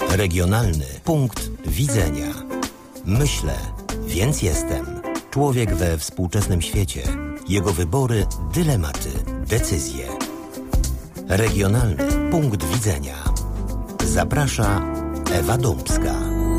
Regionalny punkt widzenia. Myślę, więc jestem. Człowiek we współczesnym świecie. Jego wybory, dylematy, decyzje. Regionalny punkt widzenia. Zaprasza Ewa Dąbska.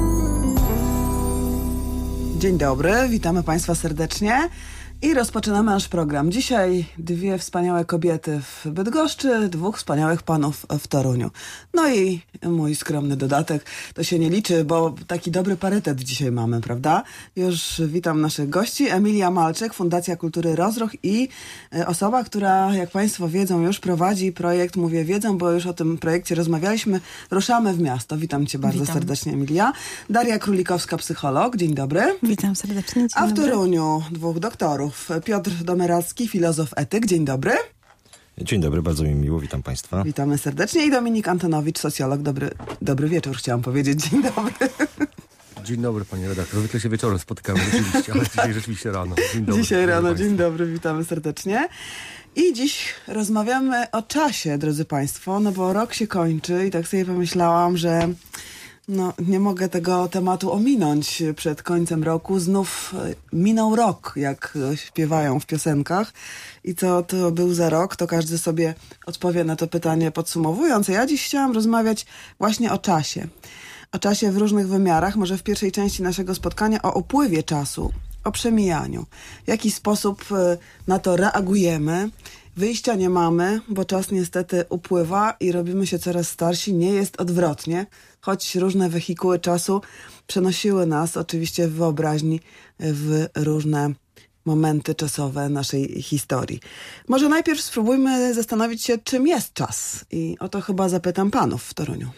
Dzień dobry, witamy Państwa serdecznie i rozpoczynamy nasz program. Dzisiaj dwie wspaniałe kobiety w Bydgoszczy, dwóch wspaniałych panów w Toruniu. No i mój skromny dodatek, to się nie liczy, bo taki dobry parytet dzisiaj mamy, prawda? Już witam naszych gości. Emilia Malczyk, Fundacja Kultury Rozruch i osoba, która, jak Państwo wiedzą, już prowadzi projekt, mówię wiedzą, bo już o tym projekcie rozmawialiśmy, Ruszamy w miasto. Witam Cię bardzo serdecznie, Emilia. Daria Królikowska, psycholog. Dzień dobry. Witam serdecznie. A w Toruniu dwóch doktorów. Piotr Domeracki, filozof, etyk. Dzień dobry. Dzień dobry, bardzo mi miło, witam Państwa. Witamy serdecznie. I Dominik Antonowicz, socjolog. Dobry wieczór, chciałam powiedzieć. Dzień dobry. Dzień dobry, panie redaktor. Zwykle się wieczorem spotykamy rzeczywiście, ale dzisiaj rzeczywiście rano. Dzień dobry. Dzisiaj rano, dzień dobry, witamy serdecznie. I dziś rozmawiamy o czasie, drodzy Państwo, no bo rok się kończy i tak sobie pomyślałam, że nie mogę tego tematu ominąć przed końcem roku. Znów minął rok, jak śpiewają w piosenkach. I co to był za rok, to każdy sobie odpowie na to pytanie podsumowując. A ja dziś chciałam rozmawiać właśnie o czasie. O czasie w różnych wymiarach. Może w pierwszej części naszego spotkania o upływie czasu, o przemijaniu. W jaki sposób na to reagujemy. Wyjścia nie mamy, bo czas niestety upływa i robimy się coraz starsi. Nie jest odwrotnie, choć różne wehikuły czasu przenosiły nas oczywiście w wyobraźni w różne momenty czasowe naszej historii. Może najpierw spróbujmy zastanowić się, czym jest czas. I o to chyba zapytam panów w Toruniu.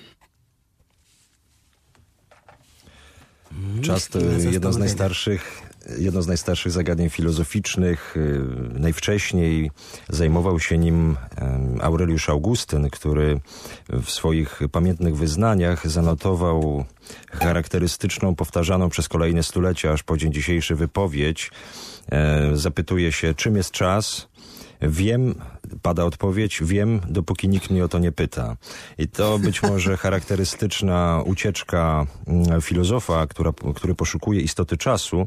Czas to jedno z najstarszych zagadnień filozoficznych. Najwcześniej zajmował się nim Aureliusz Augustyn, który w swoich pamiętnych wyznaniach zanotował charakterystyczną, powtarzaną przez kolejne stulecia, aż po dzień dzisiejszy wypowiedź. Zapytuje się, czym jest czas? Wiem, pada odpowiedź, wiem, dopóki nikt mnie o to nie pyta. I to być może charakterystyczna ucieczka filozofa, który poszukuje istoty czasu.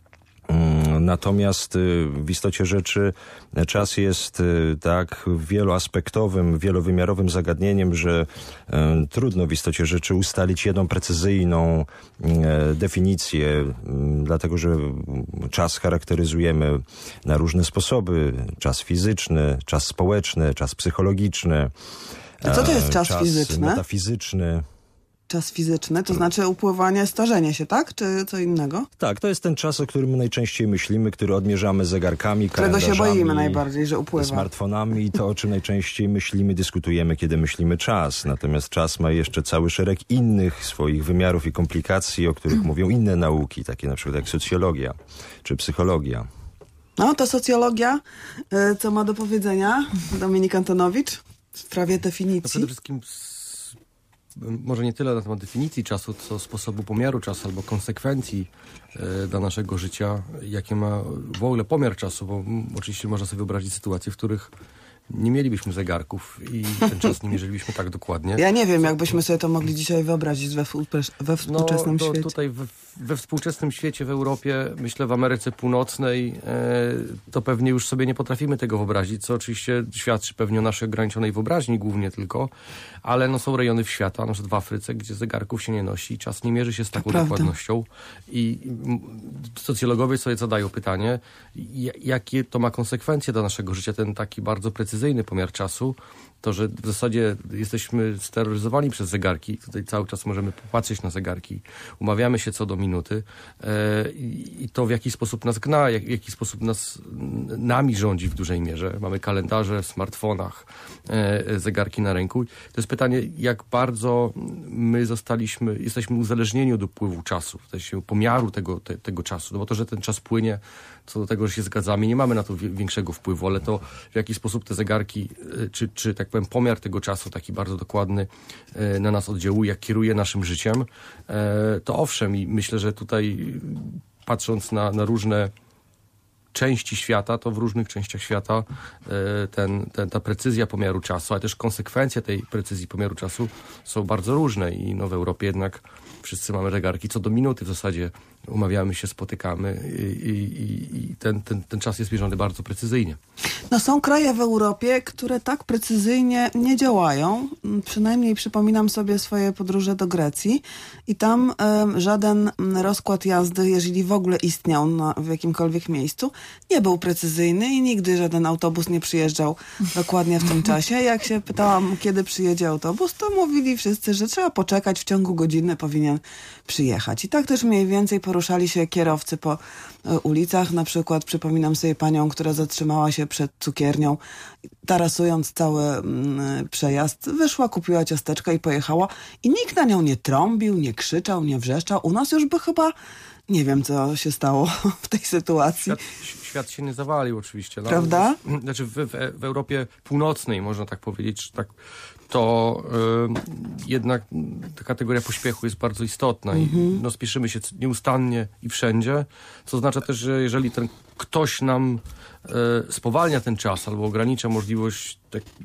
Natomiast w istocie rzeczy czas jest tak wieloaspektowym, wielowymiarowym zagadnieniem, że trudno w istocie rzeczy ustalić jedną precyzyjną definicję, dlatego że czas charakteryzujemy na różne sposoby. Czas fizyczny, czas społeczny, czas psychologiczny. A co to jest czas fizyczny? Metafizyczny. Czas fizyczny, to znaczy upływanie, starzenie się, tak? Czy co innego? Tak, to jest ten czas, o którym my najczęściej myślimy, który odmierzamy zegarkami, kalendarzami. Którego się boimy najbardziej, że upływa. Smartfonami i to, o czym najczęściej myślimy, dyskutujemy, kiedy myślimy czas. Natomiast czas ma jeszcze cały szereg innych swoich wymiarów i komplikacji, o których mówią inne nauki, takie na przykład jak socjologia czy psychologia. No, to socjologia, co ma do powiedzenia Dominik Antonowicz w sprawie definicji? No przede wszystkim może nie tyle na temat definicji czasu, co sposobu pomiaru czasu albo konsekwencji dla naszego życia, jakie ma w ogóle pomiar czasu, bo oczywiście można sobie wyobrazić sytuacje, w których nie mielibyśmy zegarków i ten czas nie mierzylibyśmy tak dokładnie. Ja nie wiem, jakbyśmy sobie to mogli dzisiaj wyobrazić we współczesnym świecie. Tutaj we współczesnym świecie, w Europie, myślę w Ameryce Północnej, to pewnie już sobie nie potrafimy tego wyobrazić, co oczywiście świadczy pewnie o naszej ograniczonej wyobraźni głównie tylko, ale są rejony świata, na przykład w Afryce, gdzie zegarków się nie nosi i czas nie mierzy się z taką dokładnością. I socjologowie sobie zadają pytanie, jakie to ma konsekwencje dla naszego życia, ten taki bardzo precyzyjny pomiar czasu, to, że w zasadzie jesteśmy steroryzowani przez zegarki, tutaj cały czas możemy popatrzeć na zegarki, umawiamy się co do minuty i to w jaki sposób nas gna, w jaki sposób nami rządzi w dużej mierze. Mamy kalendarze w smartfonach, zegarki na ręku. To jest pytanie, jak bardzo my jesteśmy uzależnieni od upływu czasu, pomiaru tego czasu, no bo to, że ten czas płynie, co do tego, że się zgadzamy, nie mamy na to większego wpływu, ale to w jaki sposób te zegarki, czy tak powiem pomiar tego czasu taki bardzo dokładny na nas oddziałuje, jak kieruje naszym życiem, to owszem, i myślę, że tutaj patrząc na różne części świata, to w różnych częściach świata ta precyzja pomiaru czasu, ale też konsekwencje tej precyzji pomiaru czasu są bardzo różne i w Europie jednak wszyscy mamy zegarki co do minuty w zasadzie. Umawiamy się, spotykamy i ten czas jest mierzony bardzo precyzyjnie. No są kraje w Europie, które tak precyzyjnie nie działają. Przynajmniej przypominam sobie swoje podróże do Grecji i tam żaden rozkład jazdy, jeżeli w ogóle istniał w jakimkolwiek miejscu, nie był precyzyjny i nigdy żaden autobus nie przyjeżdżał dokładnie w tym czasie. Jak się pytałam, kiedy przyjedzie autobus, to mówili wszyscy, że trzeba poczekać, w ciągu godziny powinien przyjechać. I tak też mniej więcej poruszali się kierowcy po ulicach. Na przykład przypominam sobie panią, która zatrzymała się przed cukiernią, tarasując cały przejazd. Wyszła, kupiła ciasteczka i pojechała. I nikt na nią nie trąbił, nie krzyczał, nie wrzeszczał. U nas już by chyba... Nie wiem, co się stało w tej sytuacji. Świat się nie zawalił oczywiście. Prawda? Znaczy w Europie Północnej, można tak powiedzieć, to jednak ta kategoria pośpiechu jest bardzo istotna i spieszymy się nieustannie i wszędzie, co oznacza też, że jeżeli ten ktoś nam spowalnia ten czas albo ogranicza możliwość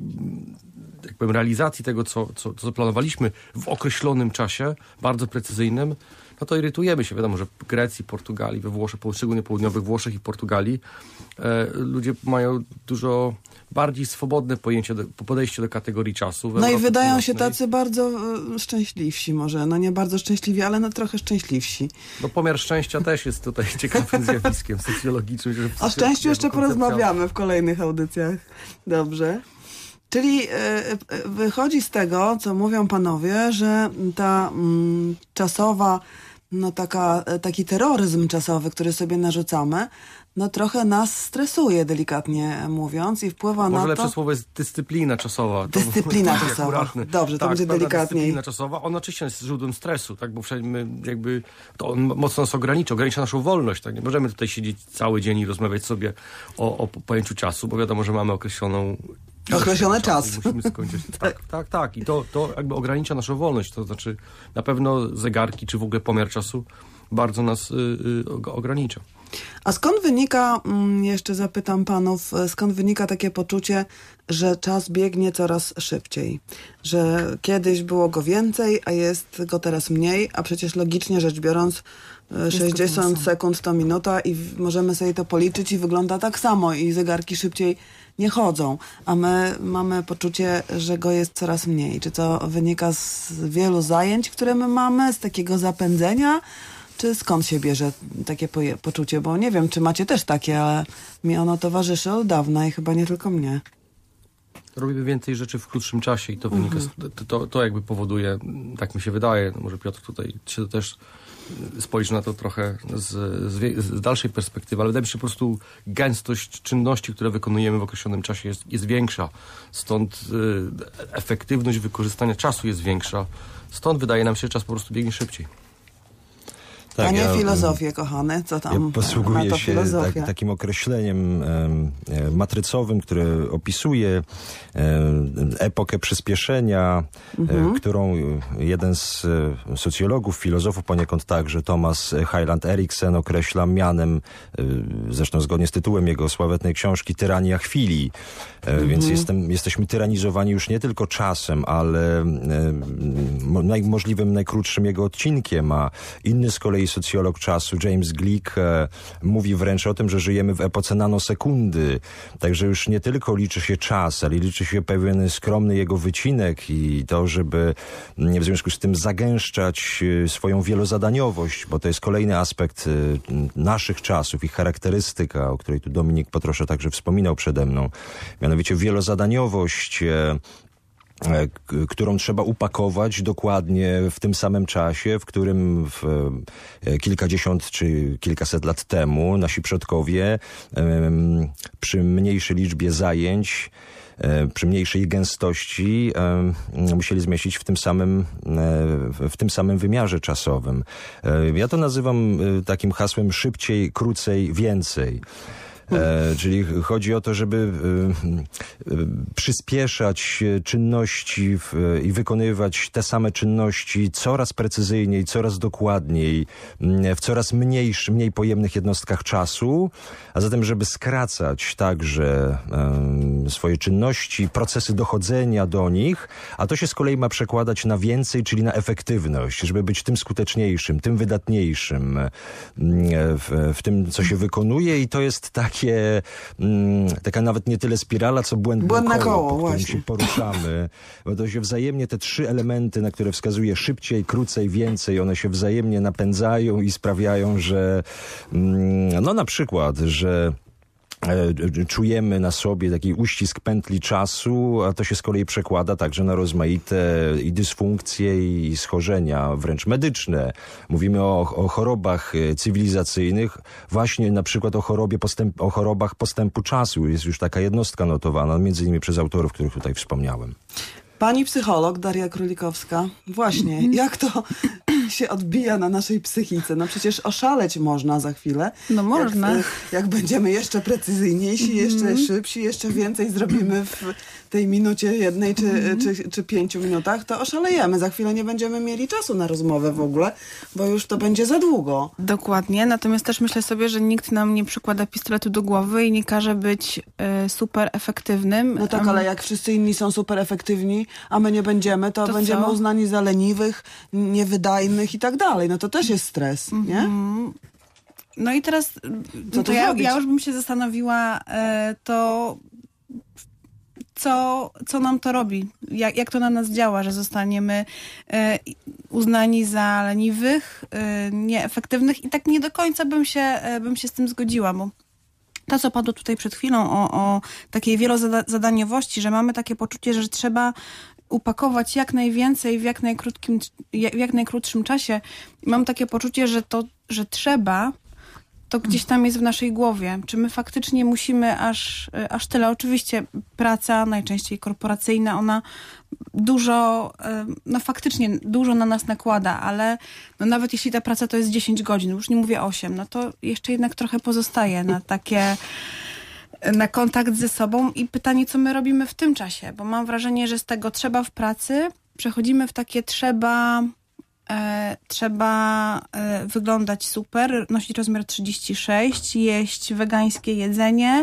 realizacji tego, co planowaliśmy w określonym czasie, bardzo precyzyjnym, no to irytujemy się. Wiadomo, że w Grecji, Portugalii, we Włoszech, szczególnie południowych Włoszech i Portugalii, ludzie mają dużo bardziej swobodne podejście do kategorii czasu. No i wydają się tacy bardzo szczęśliwsi może. No nie bardzo szczęśliwi, ale trochę szczęśliwsi. No pomiar szczęścia też jest tutaj ciekawym zjawiskiem socjologicznym. O szczęściu jeszcze porozmawiamy w kolejnych audycjach. Dobrze. Czyli wychodzi z tego, co mówią panowie, że ta czasowa, taki terroryzm czasowy, który sobie narzucamy, trochę nas stresuje, delikatnie mówiąc, i wpływa na to... Może lepsze słowo jest dyscyplina czasowa. Dyscyplina czasowa. Dobrze, to będzie delikatniej. Dyscyplina czasowa, ona oczywiście jest źródłem stresu, tak, bo to on mocno nas ogranicza naszą wolność, tak, nie możemy tutaj siedzieć cały dzień i rozmawiać sobie o pojęciu czasu, bo wiadomo, że mamy określony czas. Musimy skończyć. Tak. I to ogranicza naszą wolność. To znaczy na pewno zegarki, czy w ogóle pomiar czasu bardzo nas ogranicza. A skąd wynika, jeszcze zapytam panów, skąd wynika takie poczucie, że czas biegnie coraz szybciej? Że kiedyś było go więcej, a jest go teraz mniej, a przecież logicznie rzecz biorąc 60 sekund to minuta i możemy sobie to policzyć i wygląda tak samo i zegarki szybciej nie chodzą, a my mamy poczucie, że go jest coraz mniej. Czy to wynika z wielu zajęć, które my mamy, z takiego zapędzenia, czy skąd się bierze takie poczucie? Bo nie wiem, czy macie też takie, ale mi ono towarzyszy od dawna i chyba nie tylko mnie. Robimy więcej rzeczy w krótszym czasie i to wynika, to jakby powoduje, tak mi się wydaje, może Piotr tutaj czy też spojrzy na to trochę z dalszej perspektywy, ale wydaje mi się, że po prostu gęstość czynności, które wykonujemy w określonym czasie jest większa. Stąd efektywność wykorzystania czasu jest większa. Stąd wydaje nam się, że czas po prostu biegnie szybciej. Tak, a nie filozofię, kochany, co tam ja posługuję się takim określeniem matrycowym, które opisuje epokę przyspieszenia, którą jeden z socjologów, filozofów poniekąd także, Thomas Hyland Eriksen, określa mianem, zresztą zgodnie z tytułem jego sławetnej książki, Tyrania chwili. Więc jesteśmy tyranizowani już nie tylko czasem, ale możliwym najkrótszym jego odcinkiem, a inny z kolei socjolog czasu, James Gleick, mówi wręcz o tym, że żyjemy w epoce nanosekundy. Także już nie tylko liczy się czas, ale liczy się pewien skromny jego wycinek i to, żeby w związku z tym zagęszczać swoją wielozadaniowość, bo to jest kolejny aspekt naszych czasów, ich charakterystyka, o której tu Dominik Potrosza także wspominał przede mną. Mianowicie wielozadaniowość, którą trzeba upakować dokładnie w tym samym czasie, w którym kilkadziesiąt czy kilkaset lat temu nasi przodkowie przy mniejszej liczbie zajęć, przy mniejszej gęstości musieli zmieścić w tym samym wymiarze czasowym. Ja to nazywam takim hasłem szybciej, krócej, więcej. Czyli chodzi o to, żeby przyspieszać czynności i wykonywać te same czynności coraz precyzyjniej, coraz dokładniej, w coraz mniej pojemnych jednostkach czasu, a zatem, żeby skracać także swoje czynności, procesy dochodzenia do nich, a to się z kolei ma przekładać na więcej, czyli na efektywność, żeby być tym skuteczniejszym, tym wydatniejszym w tym, co się wykonuje, i to jest taka nawet nie tyle spirala, co błędne koło, po którym się poruszamy, bo to się wzajemnie te trzy elementy, na które wskazuje szybciej, krócej, więcej, one się wzajemnie napędzają i sprawiają, że no na przykład, że czujemy na sobie taki uścisk pętli czasu, a to się z kolei przekłada także na rozmaite i dysfunkcje i schorzenia, wręcz medyczne. Mówimy o chorobach cywilizacyjnych, właśnie na przykład o chorobach postępu czasu. Jest już taka jednostka notowana, między innymi przez autorów, których tutaj wspomniałem. Pani psycholog Daria Królikowska, właśnie, jak to się odbija na naszej psychice? No przecież oszaleć można za chwilę. No można. Jak będziemy jeszcze precyzyjniejsi, jeszcze szybsi, jeszcze więcej zrobimy w tej minucie jednej czy 5 minutach, to oszalejemy. Za chwilę nie będziemy mieli czasu na rozmowę w ogóle, bo już to będzie za długo. Dokładnie, natomiast też myślę sobie, że nikt nam nie przykłada pistoletu do głowy i nie każe być super efektywnym. No tak, ale jak wszyscy inni są super efektywni, a my nie będziemy, to będziemy uznani za leniwych, niewydajnych i tak dalej. No to też jest stres, nie? No i teraz ja już bym się zastanowiła, co nam to robi, jak to na nas działa, że zostaniemy uznani za leniwych, nieefektywnych, i tak nie do końca bym się z tym zgodziła, bo to, co padło tutaj przed chwilą o takiej wielozadaniowości, że mamy takie poczucie, że trzeba upakować jak najwięcej w jak najkrótszym czasie. I mam takie poczucie, że trzeba, to gdzieś tam jest w naszej głowie. Czy my faktycznie musimy aż tyle? Oczywiście praca, najczęściej korporacyjna, ona faktycznie dużo na nas nakłada, ale no nawet jeśli ta praca to jest 10 godzin, już nie mówię 8, no to jeszcze jednak trochę pozostaje na kontakt ze sobą i pytanie, co my robimy w tym czasie, bo mam wrażenie, że z tego trzeba w pracy przechodzimy w takie trzeba wyglądać super, nosić rozmiar 36, jeść wegańskie jedzenie,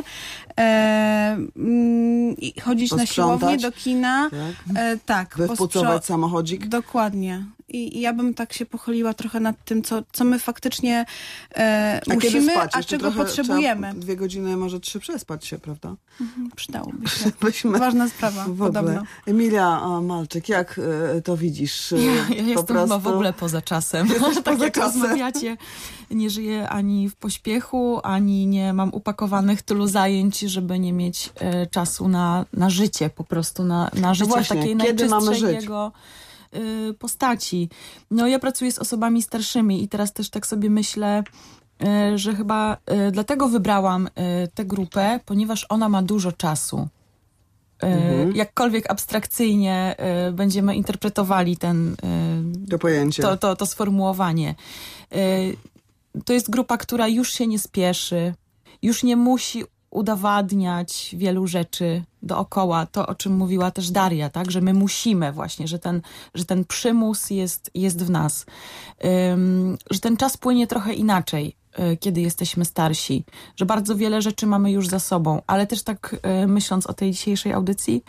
chodzić na siłownię, do kina. Tak. Wypucować samochodzik. Dokładnie. I ja bym tak się pochyliła trochę nad tym, co my faktycznie musimy, a czego potrzebujemy. 2 godziny, może 3 przespać się, prawda? Przydałoby się. Ważna sprawa, podobno. Emilia Malczyk, jak to widzisz? Ja jestem chyba w ogóle poza czasem. Tak jak rozmawiacie, nie żyję ani w pośpiechu, ani nie mam upakowanych tylu zajęć, żeby nie mieć czasu na życie, po prostu na życie właśnie, takiej najczystszej jego postaci. No ja pracuję z osobami starszymi i teraz też tak sobie myślę, że chyba dlatego wybrałam tę grupę, ponieważ ona ma dużo czasu. Jakkolwiek abstrakcyjnie będziemy interpretowali to pojęcie. To sformułowanie. To jest grupa, która już się nie spieszy, już nie musi udowadniać wielu rzeczy dookoła. To, o czym mówiła też Daria, tak? Że my musimy właśnie, że ten przymus jest w nas. Że ten czas płynie trochę inaczej, kiedy jesteśmy starsi. Że bardzo wiele rzeczy mamy już za sobą. Ale też tak myśląc o tej dzisiejszej audycji,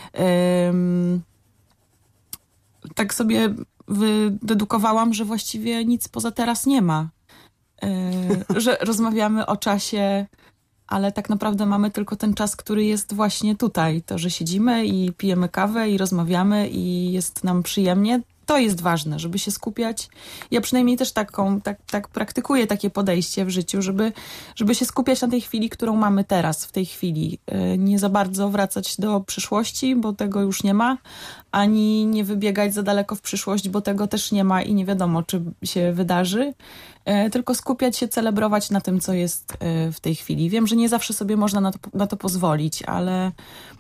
tak sobie wydedukowałam, że właściwie nic poza teraz nie ma. Że rozmawiamy o czasie, ale tak naprawdę mamy tylko ten czas, który jest właśnie tutaj. To, że siedzimy i pijemy kawę i rozmawiamy i jest nam przyjemnie, to jest ważne, żeby się skupiać. Ja przynajmniej też tak praktykuję takie podejście w życiu, żeby się skupiać na tej chwili, którą mamy teraz, w tej chwili. Nie za bardzo wracać do przyszłości, bo tego już nie ma, ani nie wybiegać za daleko w przyszłość, bo tego też nie ma i nie wiadomo, czy się wydarzy. Tylko skupiać się, celebrować na tym, co jest w tej chwili. Wiem, że nie zawsze sobie można na to pozwolić, ale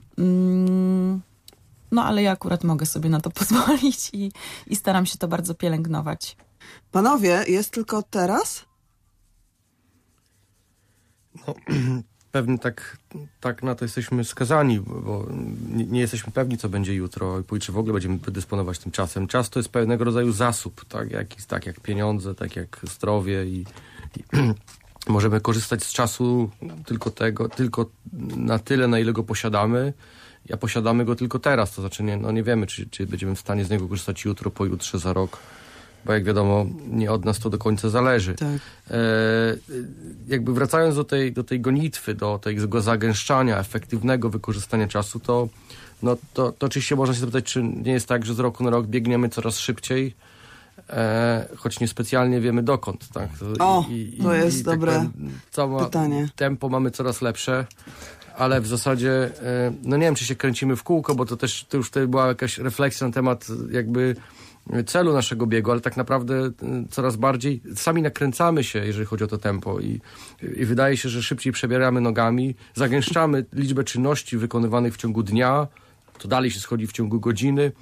ale ja akurat mogę sobie na to pozwolić i staram się to bardzo pielęgnować. Panowie, jest tylko teraz? No, pewnie tak na to jesteśmy skazani, bo nie jesteśmy pewni, co będzie jutro i czy w ogóle będziemy dysponować tym czasem. Czas to jest pewnego rodzaju zasób, tak jak pieniądze, tak jak zdrowie i możemy korzystać z czasu tylko na tyle, na ile go posiadamy, a posiadamy go tylko teraz, to znaczy nie wiemy, czy będziemy w stanie z niego korzystać jutro, pojutrze, za rok, bo jak wiadomo, nie od nas to do końca zależy. Tak. Jakby wracając do tej gonitwy, do tego zagęszczania, efektywnego wykorzystania czasu, to oczywiście można się zapytać, czy nie jest tak, że z roku na rok biegniemy coraz szybciej, choć niespecjalnie wiemy dokąd. Tak? To jest dobre pytanie. Tempo mamy coraz lepsze, ale w zasadzie, nie wiem, czy się kręcimy w kółko, bo to już wtedy była jakaś refleksja na temat jakby celu naszego biegu, ale tak naprawdę coraz bardziej sami nakręcamy się, jeżeli chodzi o to tempo i wydaje się, że szybciej przebieramy nogami, zagęszczamy liczbę czynności wykonywanych w ciągu dnia, to dalej się schodzi w ciągu godziny.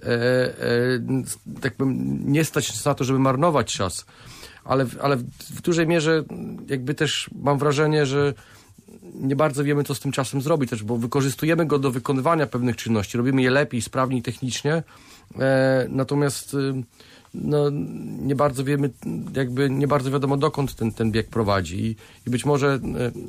Tak bym nie stać na to, żeby marnować czas, ale w dużej mierze jakby też mam wrażenie, że nie bardzo wiemy, co z tym czasem zrobić też, bo wykorzystujemy go do wykonywania pewnych czynności, robimy je lepiej, sprawniej technicznie, natomiast nie bardzo wiemy, jakby nie bardzo wiadomo, dokąd ten bieg prowadzi i być może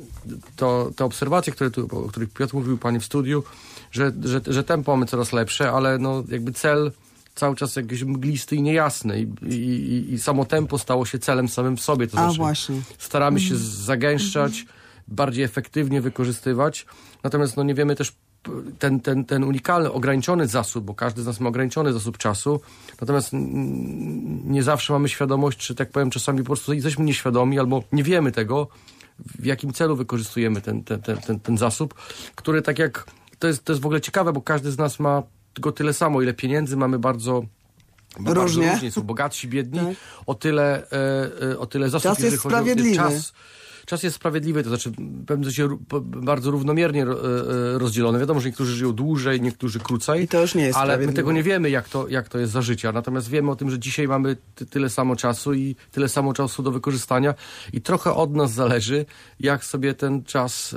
te obserwacje, o których Piotr mówił, panie w studiu, że tempo mamy coraz lepsze, ale jakby cel cały czas jakiś mglisty i niejasny i samo tempo stało się celem samym w sobie, to znaczy właśnie. Staramy się zagęszczać, bardziej efektywnie wykorzystywać, natomiast nie wiemy też ten unikalny, ograniczony zasób, bo każdy z nas ma ograniczony zasób czasu, natomiast nie zawsze mamy świadomość, czy tak powiem, czasami po prostu jesteśmy nieświadomi albo nie wiemy tego, w jakim celu wykorzystujemy ten zasób, który tak jak, to jest w ogóle ciekawe, bo każdy z nas ma tylko tyle samo, ile pieniędzy mamy bardzo różnie, są bogatsi, biedni, tak. o tyle zasób, jeżeli chodzi o czas jest sprawiedliwy, to znaczy w pewnym sensie bardzo równomiernie rozdzielony. Wiadomo, że niektórzy żyją dłużej, niektórzy krócej, i to już nie jest ale my tego nie wiemy, jak to jest za życia. Natomiast wiemy o tym, że dzisiaj mamy tyle samo czasu i tyle samo czasu do wykorzystania i trochę od nas zależy, jak sobie ten czas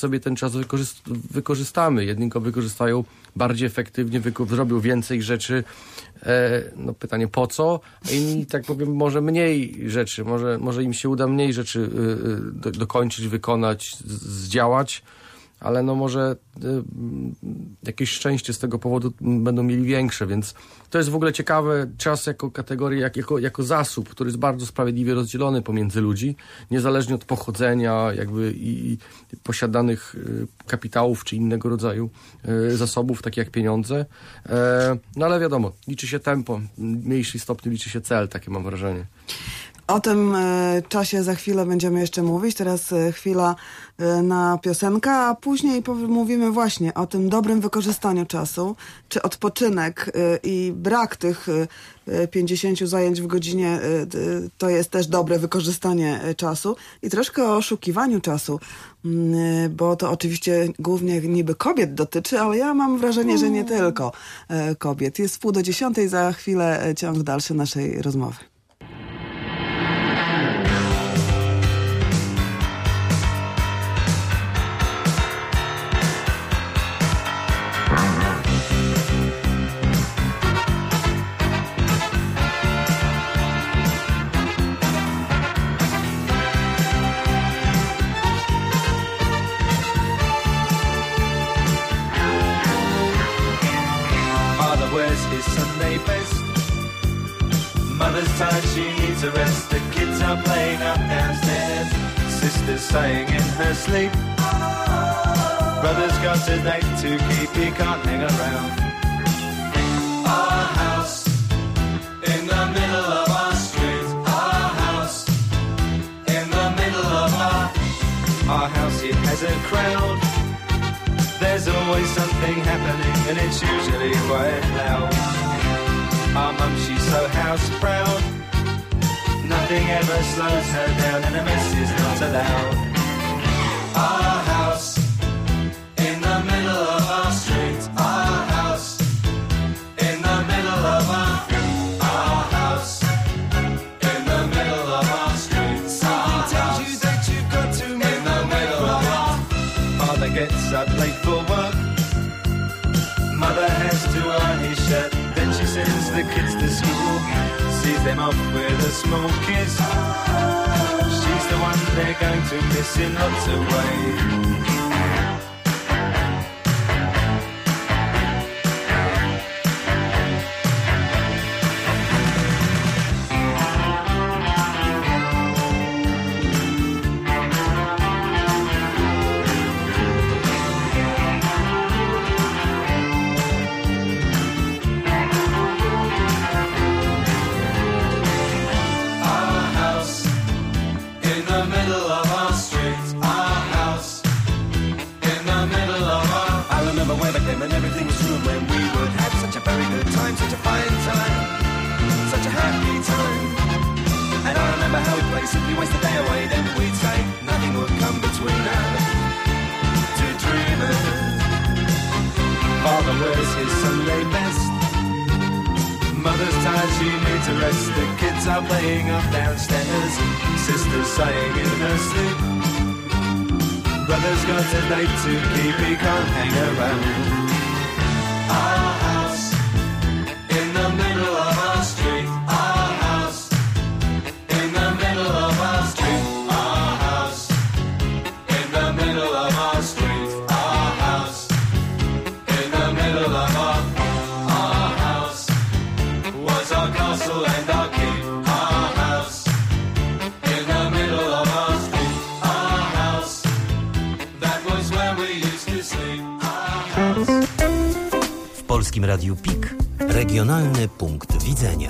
wykorzystamy. Jedni go wykorzystają bardziej efektywnie, zrobią więcej rzeczy. Pytanie po co? A inni, tak powiem, może mniej rzeczy. Może im się uda mniej rzeczy dokończyć, wykonać, zdziałać, ale może jakieś szczęście z tego powodu będą mieli większe, więc to jest w ogóle ciekawe, czas jako kategoria, jako zasób, który jest bardzo sprawiedliwie rozdzielony pomiędzy ludzi, niezależnie od pochodzenia jakby i posiadanych kapitałów czy innego rodzaju zasobów, takie jak pieniądze. Ale wiadomo, liczy się tempo, w mniejszym stopniu liczy się cel, takie mam wrażenie. O tym czasie za chwilę będziemy jeszcze mówić. Teraz chwila na piosenkę, a później mówimy właśnie o tym dobrym wykorzystaniu czasu, czy odpoczynek i brak tych 50 zajęć w godzinie to jest też dobre wykorzystanie czasu i troszkę o oszukiwaniu czasu, bo to oczywiście głównie niby kobiet dotyczy, ale ja mam wrażenie, że nie tylko kobiet. Jest 9:30, za chwilę ciąg dalszy naszej rozmowy. Mother's tired, she needs a rest. The kids are playing up downstairs. Sister's sighing in her sleep. Brother's got a date to keep, he can't hang around. Our house in the middle of our street. Our house in the middle of our house, it has a crowd. There's always something happening and it's usually quite loud. Our mum, she's so house proud. Nothing ever slows her down and a mess is not allowed. Our house in the middle of our street. Our house in the middle of our house in the middle of our street. Something tells you that you've got to in the middle of our off with a small kiss. She's the one they're going to miss in lots of ways. And everything was true when we would have such a very good time, such a fine time, such a happy time. And I remember how we'd play, simply waste the day away. Then we'd say nothing would come between us, two dreamers. Father wears his Sunday best, mother's tired, she needs a rest. The kids are playing up downstairs, sister's sighing in her sleep. Brother's got a date to keep, he can't hang around. Our house in the middle of our street. Our house in the middle of our street. Our house in the middle of our street. Our house in the middle of our house was our castle and our keep. Our house in the middle of our street. Our house, that was where we used to sleep. Our house. W Polskim Radiu PIK regionalny punkt widzenia.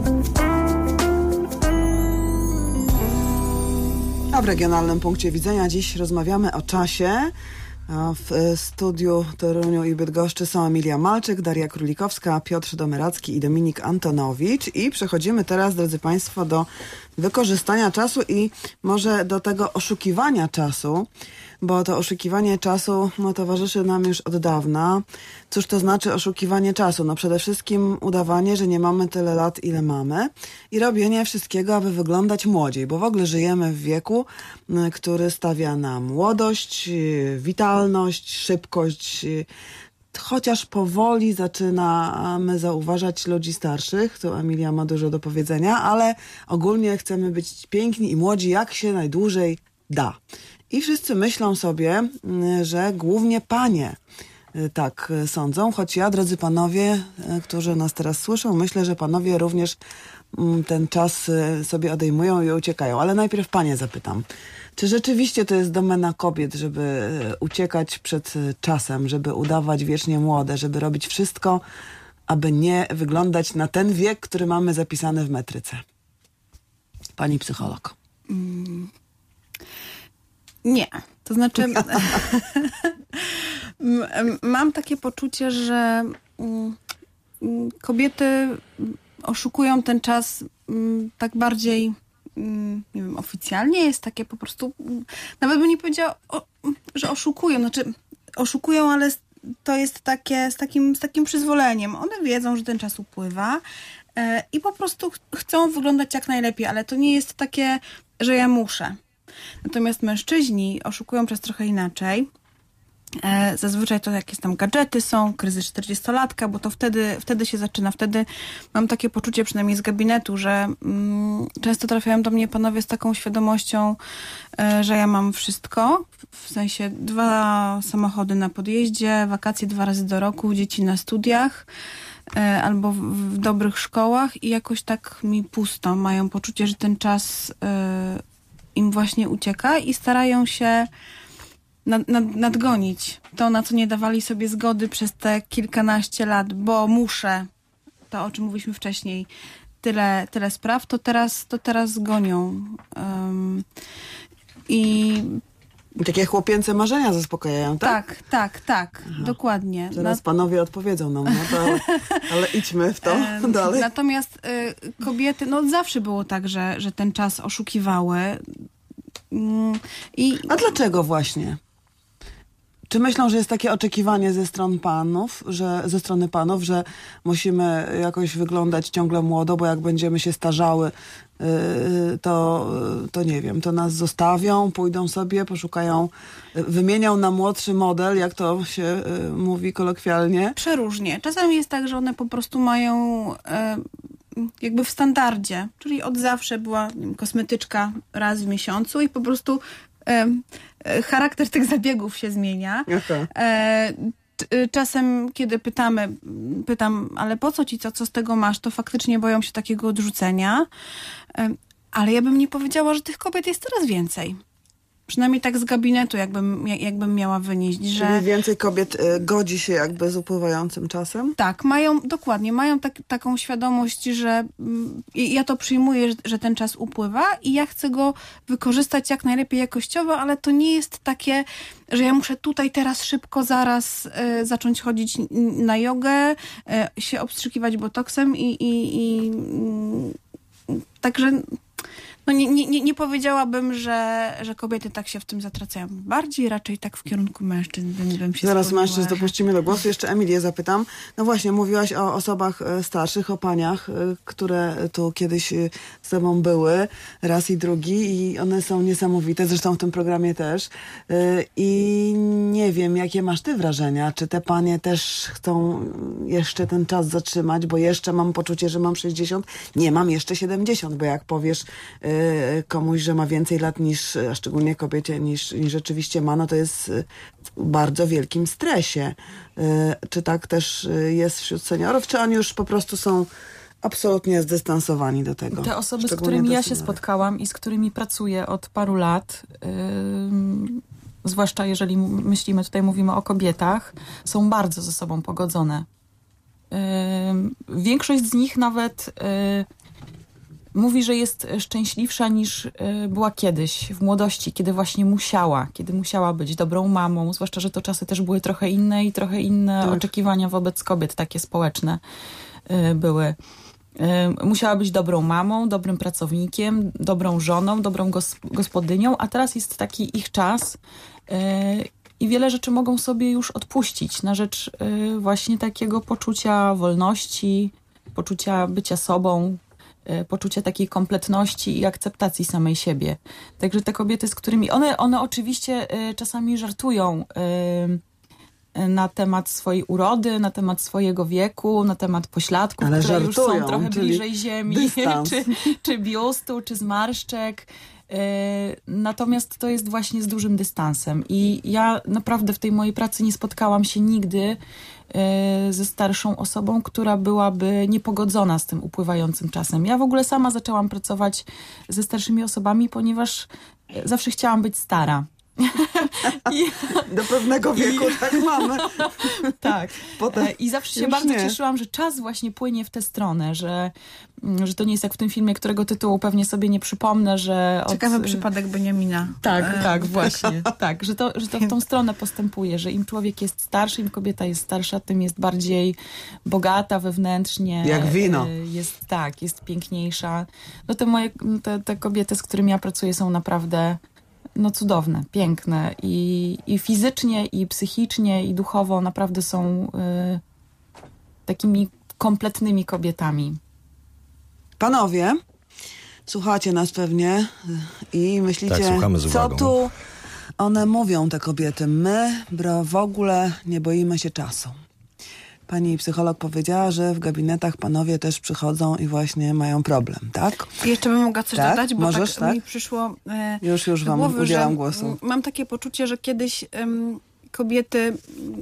A w regionalnym punkcie widzenia dziś rozmawiamy o czasie. W studiu Toruniu i Bydgoszczy są Emilia Malczyk, Daria Królikowska, Piotr Domyracki i Dominik Antonowicz. I przechodzimy teraz, drodzy Państwo, do wykorzystania czasu i może do tego oszukiwania czasu, bo to oszukiwanie czasu towarzyszy nam już od dawna. Cóż to znaczy oszukiwanie czasu? No przede wszystkim udawanie, że nie mamy tyle lat, ile mamy i robienie wszystkiego, aby wyglądać młodziej, bo w ogóle żyjemy w wieku, który stawia na młodość, witalność, szybkość, chociaż powoli zaczynamy zauważać ludzi starszych, tu Emilia ma dużo do powiedzenia, ale ogólnie chcemy być piękni i młodzi jak się najdłużej da. I wszyscy myślą sobie, że głównie panie tak sądzą, choć ja, drodzy panowie, którzy nas teraz słyszą, myślę, że panowie również ten czas sobie odejmują i uciekają. Ale najpierw panie zapytam, czy rzeczywiście to jest domena kobiet, żeby uciekać przed czasem, żeby udawać wiecznie młode, żeby robić wszystko, aby nie wyglądać na ten wiek, który mamy zapisany w metryce? Pani psycholog. Nie. To znaczy mam takie poczucie, że kobiety oszukują ten czas tak bardziej, nie wiem, oficjalnie jest takie po prostu, nawet bym nie powiedziała, że oszukują, znaczy oszukują, ale to jest takie z takim przyzwoleniem. One wiedzą, że ten czas upływa i po prostu chcą wyglądać jak najlepiej, ale to nie jest takie, że ja muszę. Natomiast mężczyźni oszukują przez trochę inaczej. Zazwyczaj to jakieś tam gadżety są, kryzys 40-latka, bo to wtedy się zaczyna. Wtedy mam takie poczucie, przynajmniej z gabinetu, że często trafiają do mnie panowie z taką świadomością, że ja mam wszystko. W sensie 2 samochody na podjeździe, wakacje 2 razy do roku, dzieci na studiach albo w dobrych szkołach i jakoś tak mi pusto. Mają poczucie, że ten czas im właśnie ucieka i starają się nadgonić to, na co nie dawali sobie zgody przez te kilkanaście lat, bo muszę, to o czym mówiliśmy wcześniej, tyle spraw, to teraz gonią. I takie chłopięce marzenia zaspokajają, tak? Tak, dokładnie. Zaraz panowie odpowiedzą nam na to, ale idźmy w to dalej. Natomiast kobiety, zawsze było tak, że ten czas oszukiwały. A dlaczego właśnie? Czy myślą, że jest takie oczekiwanie ze strony panów, że musimy jakoś wyglądać ciągle młodo, bo jak będziemy się starzały, to nie wiem, to nas zostawią, pójdą sobie, poszukają, wymienią na młodszy model, jak to się mówi kolokwialnie? Przeróżnie. Czasami jest tak, że one po prostu mają jakby w standardzie, czyli od zawsze była nie wiem, kosmetyczka raz w miesiącu i po prostu charakter tych zabiegów się zmienia. Okay. Czasem, kiedy pytam, ale po co ci co z tego masz, to faktycznie boją się takiego odrzucenia. Ale ja bym nie powiedziała, że tych kobiet jest coraz więcej. Przynajmniej tak z gabinetu, jakbym miała wynieść, że... Czyli więcej kobiet godzi się jakby z upływającym czasem? Tak, mają taką świadomość, że ja to przyjmuję, że ten czas upływa i ja chcę go wykorzystać jak najlepiej jakościowo, ale to nie jest takie, że ja muszę tutaj teraz szybko zaraz zacząć chodzić na jogę, się obstrzykiwać botoksem i także... No nie powiedziałabym, że kobiety tak się w tym zatracają. Bardziej raczej tak w kierunku mężczyzn bym się Zaraz skłoniła, mężczyzn że... dopuścimy do głosu. Jeszcze Emilię zapytam. No właśnie, mówiłaś o osobach starszych, o paniach, które tu kiedyś z tobą były, raz i drugi i one są niesamowite, zresztą w tym programie też. I nie wiem, jakie masz ty wrażenia? Czy te panie też chcą jeszcze ten czas zatrzymać, bo jeszcze mam poczucie, że mam 60, nie, mam jeszcze 70, bo jak powiesz komuś, że ma więcej lat niż, a szczególnie kobiecie, niż rzeczywiście ma, no to jest w bardzo wielkim stresie. Czy tak też jest wśród seniorów, czy oni już po prostu są absolutnie zdystansowani do tego? Te osoby, z Szczególnie którymi te ja się seniory. spotkałam i z którymi pracuję od paru lat, zwłaszcza jeżeli mówimy o kobietach, są bardzo ze sobą pogodzone. Większość z nich nawet mówi, że jest szczęśliwsza niż była kiedyś, w młodości, kiedy właśnie musiała być dobrą mamą, zwłaszcza, że to czasy też były trochę inne i trochę inne oczekiwania wobec kobiet, takie społeczne były. Musiała być dobrą mamą, dobrym pracownikiem, dobrą żoną, dobrą gospodynią, a teraz jest taki ich czas i wiele rzeczy mogą sobie już odpuścić na rzecz właśnie takiego poczucia wolności, poczucia bycia sobą, poczucia takiej kompletności i akceptacji samej siebie. Także te kobiety, z którymi... One oczywiście czasami żartują na temat swojej urody, na temat swojego wieku, na temat pośladków, ale które już żartują, są trochę czyli bliżej ziemi, czy biustu, czy zmarszczek. Natomiast to jest właśnie z dużym dystansem. I ja naprawdę w tej mojej pracy nie spotkałam się nigdy ze starszą osobą, która byłaby niepogodzona z tym upływającym czasem. Ja w ogóle sama zaczęłam pracować ze starszymi osobami, ponieważ zawsze chciałam być stara. Do pewnego wieku tak mamy. Tak. Potem I zawsze się już bardzo nie. cieszyłam, że czas właśnie płynie w tę stronę, że to nie jest jak w tym filmie, którego tytułu pewnie sobie nie przypomnę, że... Ciekawy przypadek Beniamina. Tak, właśnie. Tak, że to w tą stronę postępuje, że im człowiek jest starszy, im kobieta jest starsza, tym jest bardziej bogata wewnętrznie. Jak wino. Jest piękniejsza. No te kobiety, z którymi ja pracuję, są naprawdę cudowne, piękne i fizycznie, i psychicznie, i duchowo naprawdę są takimi kompletnymi kobietami. Panowie, słuchacie nas pewnie i myślicie, Tak, słuchamy z co uwagą. tu one mówią, te kobiety. My w ogóle nie boimy się czasu. Pani psycholog powiedziała, że w gabinetach panowie też przychodzą i właśnie mają problem, tak? Jeszcze bym mogła coś Tak? dodać, bo Możesz, tak mi przyszło Już do wam głowy, udzielam że głosu. mam takie poczucie, że kiedyś kobiety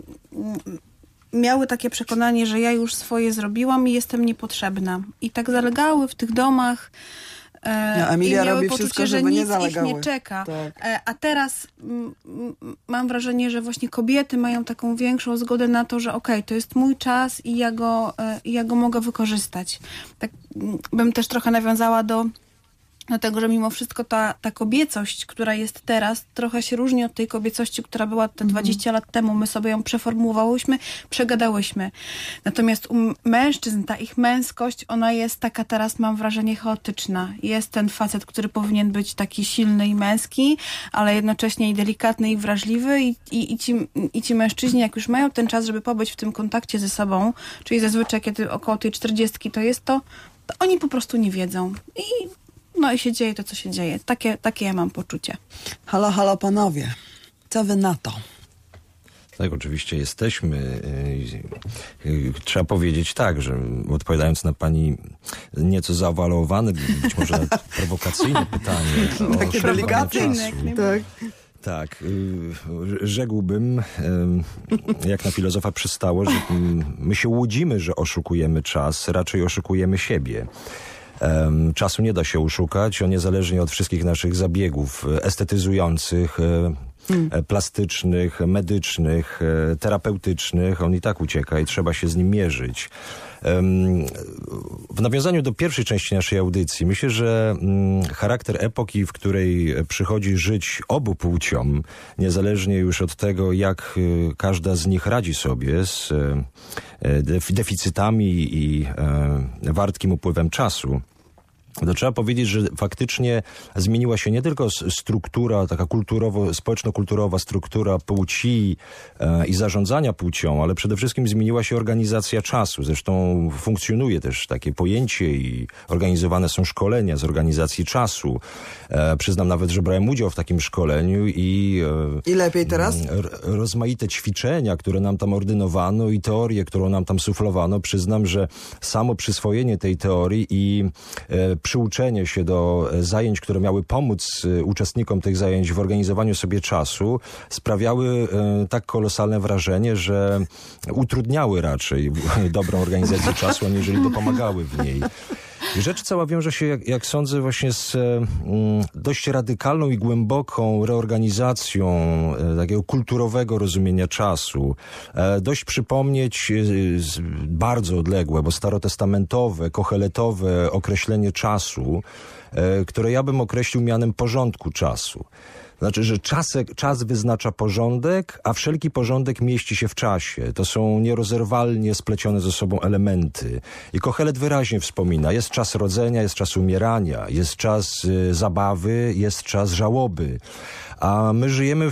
miały takie przekonanie, że ja już swoje zrobiłam i jestem niepotrzebna. I tak zalegały w tych domach. Emilia i miały robi poczucie, wszystko, że żeby nie nic ich zalegały. nie czeka. Tak. A teraz mam wrażenie, że właśnie kobiety mają taką większą zgodę na to, że okej, to jest mój czas i ja go mogę wykorzystać. Tak bym też trochę nawiązała do tego, że mimo wszystko ta kobiecość, która jest teraz, trochę się różni od tej kobiecości, która była te 20 lat temu. My sobie ją przeformułowałyśmy, przegadałyśmy. Natomiast u mężczyzn ta ich męskość, ona jest taka teraz, mam wrażenie, chaotyczna. Jest ten facet, który powinien być taki silny i męski, ale jednocześnie i delikatny i wrażliwy i ci mężczyźni, jak już mają ten czas, żeby pobyć w tym kontakcie ze sobą, czyli zazwyczaj kiedy około tej 40 to jest to oni po prostu nie wiedzą. I się dzieje to, co się dzieje. Takie ja mam poczucie. Halo, halo panowie. Co wy na to? Tak, oczywiście jesteśmy. Trzeba powiedzieć tak, że odpowiadając na pani nieco zaawalowane, być może nawet prowokacyjne pytanie o Takie szukanie delikatne, czasu. tak. Tak, rzekłbym, jak na filozofa przystało, że my się łudzimy, że oszukujemy czas, raczej oszukujemy siebie. Czasu nie da się oszukać, on niezależnie od wszystkich naszych zabiegów estetyzujących, plastycznych, medycznych, terapeutycznych, on i tak ucieka i trzeba się z nim mierzyć. W nawiązaniu do pierwszej części naszej audycji, myślę, że charakter epoki, w której przychodzi żyć obu płciom, niezależnie już od tego, jak każda z nich radzi sobie z deficytami i wartkim upływem czasu, to trzeba powiedzieć, że faktycznie zmieniła się nie tylko struktura, taka społeczno-kulturowa struktura płci i zarządzania płcią, ale przede wszystkim zmieniła się organizacja czasu. Zresztą funkcjonuje też takie pojęcie i organizowane są szkolenia z organizacji czasu. Przyznam nawet, że brałem udział w takim szkoleniu i lepiej teraz? Rozmaite ćwiczenia, które nam tam ordynowano i teorię, którą nam tam suflowano. Przyznam, że samo przyswojenie tej teorii i przyuczenie się do zajęć, które miały pomóc uczestnikom tych zajęć w organizowaniu sobie czasu, sprawiały tak kolosalne wrażenie, że utrudniały raczej dobrą organizację czasu, aniżeli dopomagały w niej. I rzecz cała wiąże się, jak sądzę, właśnie z dość radykalną i głęboką reorganizacją takiego kulturowego rozumienia czasu. Dość przypomnieć bardzo odległe, bo starotestamentowe, koheletowe określenie czasu, które ja bym określił mianem porządku czasu. Znaczy, że czas wyznacza porządek, a wszelki porządek mieści się w czasie. To są nierozerwalnie splecione ze sobą elementy. I Kohelet wyraźnie wspomina, jest czas rodzenia, jest czas umierania, jest czas zabawy, jest czas żałoby. A my żyjemy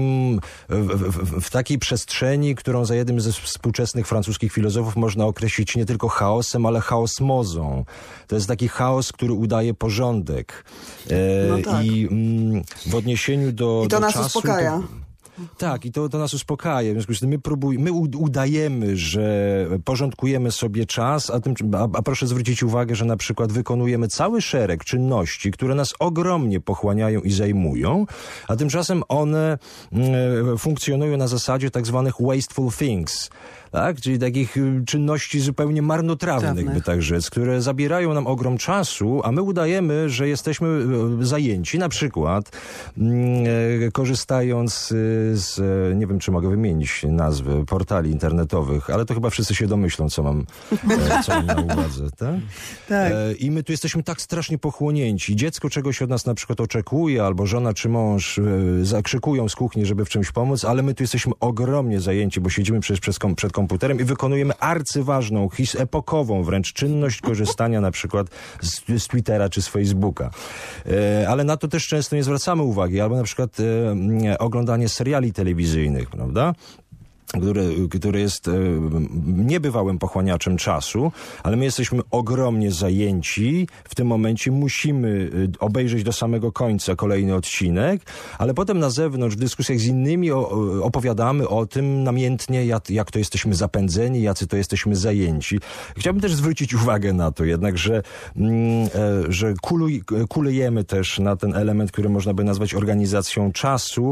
w takiej przestrzeni, którą za jednym ze współczesnych francuskich filozofów można określić nie tylko chaosem, ale chaosmozą. To jest taki chaos, który udaje porządek. No tak. I w odniesieniu do I to nas czasu, uspokaja. Tak, i to nas uspokaja. W związku z tym my udajemy, że porządkujemy sobie czas, a proszę zwrócić uwagę, że na przykład wykonujemy cały szereg czynności, które nas ogromnie pochłaniają i zajmują, a tymczasem one funkcjonują na zasadzie tak zwanych wasteful things. Tak? Czyli takich czynności zupełnie marnotrawnych, by tak rzec, które zabierają nam ogrom czasu, a my udajemy, że jesteśmy zajęci, na przykład korzystając nie wiem, czy mogę wymienić nazwy portali internetowych, ale to chyba wszyscy się domyślą, co mam na uwadze. Tak? Tak. I my tu jesteśmy tak strasznie pochłonięci. Dziecko czegoś od nas na przykład oczekuje, albo żona czy mąż zakrzykują z kuchni, żeby w czymś pomóc, ale my tu jesteśmy ogromnie zajęci, bo siedzimy przed komputerem i wykonujemy arcyważną, epokową wręcz czynność korzystania na przykład z Twittera czy z Facebooka. Ale na to też często nie zwracamy uwagi, albo na przykład oglądanie seriali telewizyjnych, prawda? Który jest niebywałym pochłaniaczem czasu, ale my jesteśmy ogromnie zajęci. W tym momencie musimy obejrzeć do samego końca kolejny odcinek, ale potem na zewnątrz w dyskusjach z innymi opowiadamy o tym namiętnie, jak to jesteśmy zapędzeni, jacy to jesteśmy zajęci. Chciałbym też zwrócić uwagę na to jednak, że kulejemy też na ten element, który można by nazwać organizacją czasu.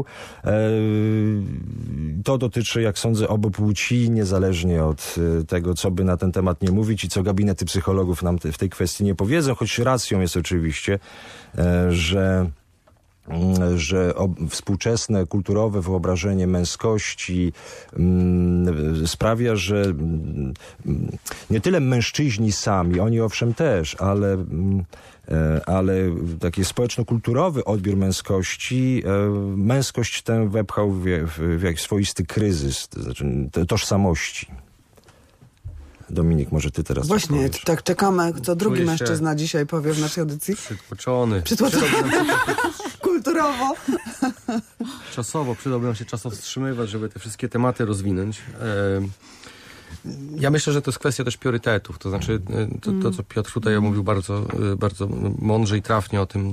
To dotyczy, jak sądzę, obu płci, niezależnie od tego, co by na ten temat nie mówić i co gabinety psychologów nam w tej kwestii nie powiedzą, choć racją jest oczywiście, że współczesne, kulturowe wyobrażenie męskości sprawia, że nie tyle mężczyźni sami, oni owszem też, ale taki społeczno-kulturowy odbiór męskości, męskość tę wepchał w jakiś swoisty kryzys, to znaczy tożsamości. Dominik, może ty teraz Właśnie, tak czekamy, co drugi Czuję się mężczyzna dzisiaj powie w naszej audycji. Przytłoczony. Kulturowo. Czasowo, przydałby nam się czas wstrzymywać, żeby te wszystkie tematy rozwinąć. Ja myślę, że to jest kwestia też priorytetów. To znaczy, to co Piotr tutaj mówił bardzo, bardzo mądrze i trafnie o tym,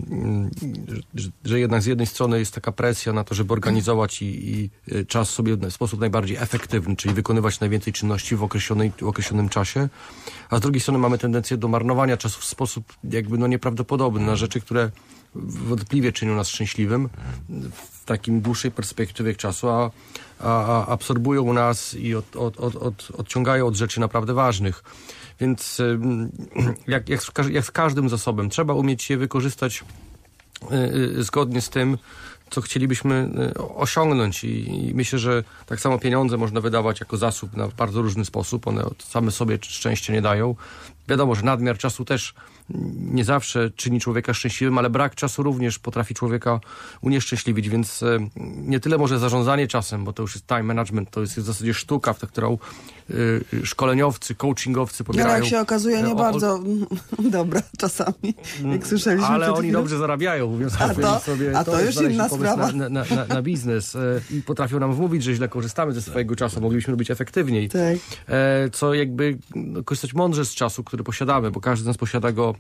że jednak z jednej strony jest taka presja na to, żeby organizować i czas sobie w sposób najbardziej efektywny, czyli wykonywać najwięcej czynności w określonym czasie, a z drugiej strony mamy tendencję do marnowania czasu w sposób jakby nieprawdopodobny na rzeczy, które wątpliwie czynią nas szczęśliwym w takim dłuższej perspektywie czasu, a absorbują nas i odciągają od rzeczy naprawdę ważnych. Więc jak z każdym zasobem, trzeba umieć je wykorzystać zgodnie z tym, co chcielibyśmy osiągnąć i myślę, że tak samo pieniądze można wydawać jako zasób na bardzo różny sposób. One same sobie szczęścia nie dają. Wiadomo, że nadmiar czasu też nie zawsze czyni człowieka szczęśliwym, ale brak czasu również potrafi człowieka unieszczęśliwić, więc nie tyle może zarządzanie czasem, bo to już jest time management, to jest w zasadzie sztuka, w którą szkoleniowcy, coachingowcy pobierają. Ale jak się okazuje, nie bardzo dobra czasami, jak słyszeliśmy. Ale oni dobrze zarabiają, mówiąc sobie. A to już inna sprawa. Na biznes i potrafią nam wmówić, że źle korzystamy ze swojego czasu, moglibyśmy robić efektywniej. Tak. Co jakby korzystać mądrze z czasu, który posiadamy, bo każdy z nas posiada go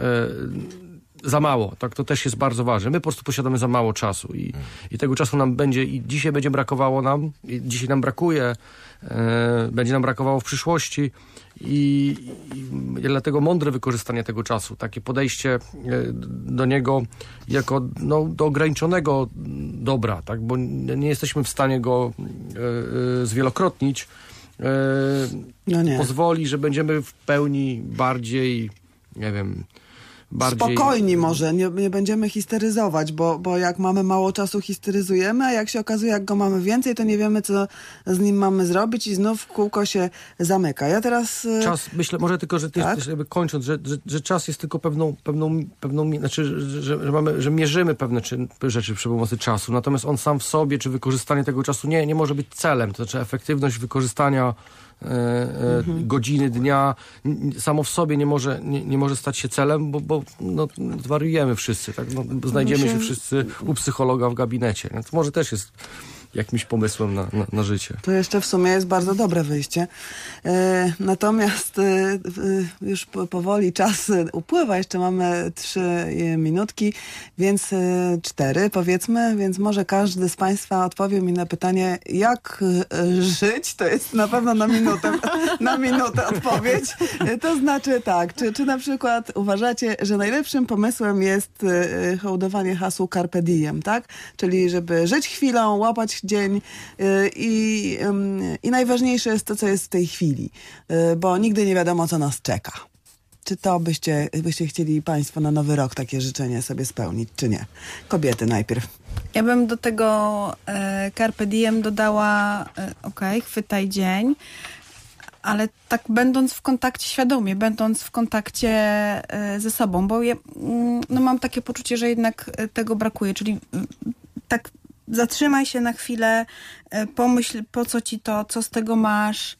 za mało. Tak, to też jest bardzo ważne. My po prostu posiadamy za mało czasu i tego czasu nam będzie i dzisiaj będzie brakowało nam, i dzisiaj nam brakuje, będzie nam brakowało w przyszłości i dlatego mądre wykorzystanie tego czasu, takie podejście do niego jako do ograniczonego dobra, tak, bo nie jesteśmy w stanie go zwielokrotnić, pozwoli, że będziemy w pełni bardziej, nie wiem, spokojni może, nie będziemy histeryzować, bo jak mamy mało czasu, histeryzujemy, a jak się okazuje, jak go mamy więcej, to nie wiemy, co z nim mamy zrobić i znów kółko się zamyka. Ja teraz... Czas, myślę, może tylko, że też jakby kończąc, że czas jest tylko pewną znaczy, że mierzymy pewne rzeczy przy pomocy czasu, natomiast on sam w sobie, czy wykorzystanie tego czasu nie może być celem, to znaczy efektywność wykorzystania godziny dnia samo w sobie nie może stać się celem, bo zwariujemy wszyscy, tak? Znajdziemy się wszyscy u psychologa w gabinecie. To może też jest jakimś pomysłem na życie. To jeszcze w sumie jest bardzo dobre wyjście. Natomiast już powoli czas upływa, jeszcze mamy 3 minutki, więc 4 powiedzmy, więc może każdy z Państwa odpowie mi na pytanie, jak żyć, to jest na pewno na minutę odpowiedź. To znaczy tak, czy na przykład uważacie, że najlepszym pomysłem jest hołdowanie hasłu Carpe Diem, tak? Czyli żeby żyć chwilą, łapać dzień i najważniejsze jest to, co jest w tej chwili, bo nigdy nie wiadomo, co nas czeka. Czy to byście chcieli Państwo na Nowy Rok takie życzenie sobie spełnić, czy nie? Kobiety najpierw. Ja bym do tego Carpe Diem dodała chwytaj dzień, ale tak będąc w kontakcie świadomie, będąc w kontakcie ze sobą, bo ja mam takie poczucie, że jednak tego brakuje, czyli tak zatrzymaj się na chwilę, pomyśl, po co ci to, co z tego masz.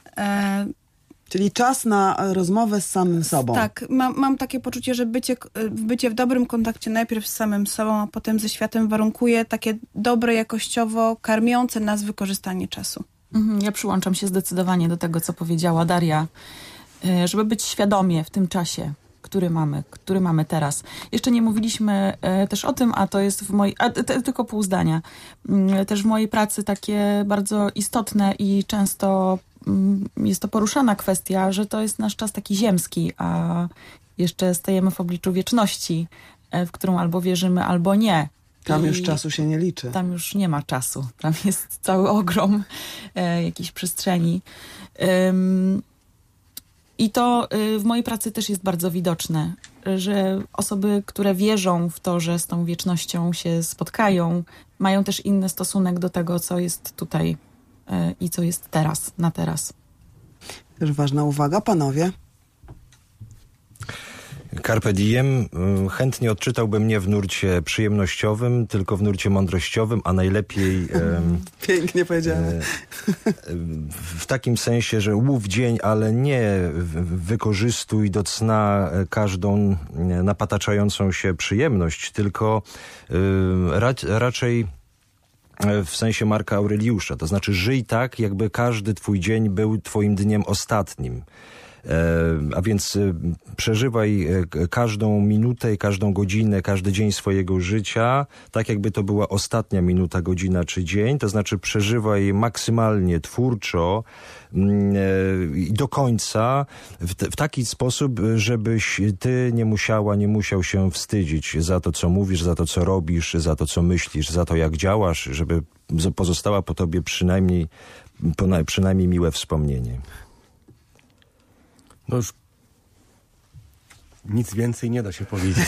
Czyli czas na rozmowę z samym sobą. Tak, mam takie poczucie, że bycie w dobrym kontakcie najpierw z samym sobą, a potem ze światem warunkuje takie dobre, jakościowo, karmiące nas wykorzystanie czasu. Ja przyłączam się zdecydowanie do tego, co powiedziała Daria. Żeby być świadomie w tym czasie, który mamy teraz. Jeszcze nie mówiliśmy też o tym, a to jest tylko pół zdania. Też w mojej pracy takie bardzo istotne i często jest to poruszana kwestia, że to jest nasz czas taki ziemski, a jeszcze stajemy w obliczu wieczności, w którą albo wierzymy, albo nie. Tam już czasu się nie liczy. Tam już nie ma czasu. Tam jest cały ogrom jakiejś przestrzeni. I to w mojej pracy też jest bardzo widoczne, że osoby, które wierzą w to, że z tą wiecznością się spotkają, mają też inny stosunek do tego, co jest tutaj i co jest teraz, na teraz. Też ważna uwaga, panowie. Carpe Diem chętnie odczytałbym nie w nurcie przyjemnościowym, tylko w nurcie mądrościowym, a najlepiej... Pięknie powiedziane. W takim sensie, że łów dzień, ale nie wykorzystuj do cna każdą napataczającą się przyjemność, tylko raczej w sensie Marka Aureliusza. To znaczy żyj tak, jakby każdy twój dzień był twoim dniem ostatnim. A więc przeżywaj każdą minutę i każdą godzinę, każdy dzień swojego życia, tak jakby to była ostatnia minuta, godzina czy dzień. To znaczy przeżywaj maksymalnie twórczo i do końca w taki sposób, żebyś ty nie musiał się wstydzić za to, co mówisz, za to, co robisz, za to, co myślisz, za to, jak działasz, żeby pozostała po tobie przynajmniej miłe wspomnienie. No już nic więcej nie da się powiedzieć.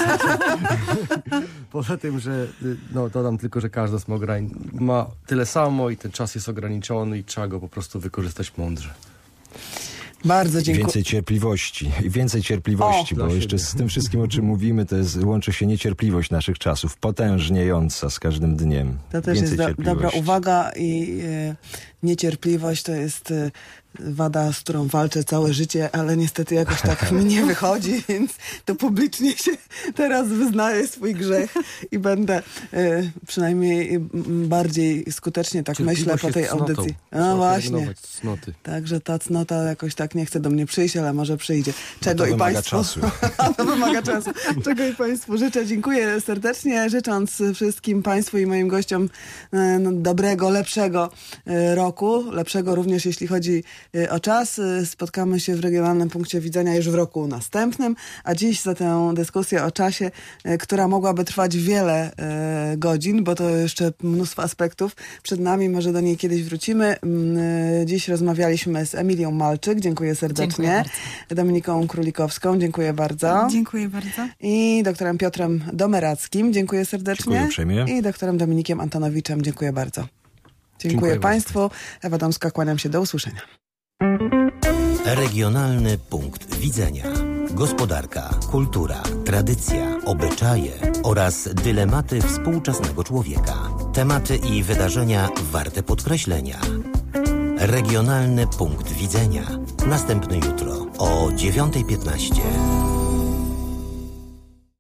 Poza tym, że dodam tylko, że każda z ma tyle samo i ten czas jest ograniczony i trzeba go po prostu wykorzystać mądrze. Bardzo dziękuję. Więcej cierpliwości, bo jeszcze z tym wszystkim, o czym mówimy, łączy się niecierpliwość naszych czasów, potężniejąca z każdym dniem. To też jest dobra uwaga i niecierpliwość to jest wada, z którą walczę całe życie, ale niestety jakoś tak mi nie wychodzi, więc to publicznie się teraz wyznaję swój grzech i będę przynajmniej bardziej skutecznie tak myślę po tej audycji. No właśnie. Także ta cnota jakoś tak nie chce do mnie przyjść, ale może przyjdzie. Czego i Państwu. To wymaga czasu. Czego i Państwu życzę. Dziękuję serdecznie, życząc wszystkim Państwu i moim gościom dobrego, lepszego roku. Lepszego również jeśli chodzi o czas. Spotkamy się w Regionalnym Punkcie Widzenia już w roku następnym, a dziś za tę dyskusję o czasie, która mogłaby trwać wiele godzin, bo to jeszcze mnóstwo aspektów przed nami, może do niej kiedyś wrócimy. Dziś rozmawialiśmy z Emilią Malczyk, dziękuję serdecznie. Dziękuję Dominiką Królikowską, dziękuję bardzo. Dziękuję bardzo. I doktorem Piotrem Domerackim, dziękuję serdecznie. Dziękuję uprzejmie. I doktorem Dominikiem Antonowiczem, dziękuję bardzo. Dziękuję Państwu. Ewa Domska, kłaniam się, do usłyszenia. Regionalny punkt widzenia. Gospodarka, kultura, tradycja, obyczaje oraz dylematy współczesnego człowieka. Tematy i wydarzenia warte podkreślenia. Regionalny punkt widzenia. Następny jutro o 9:15.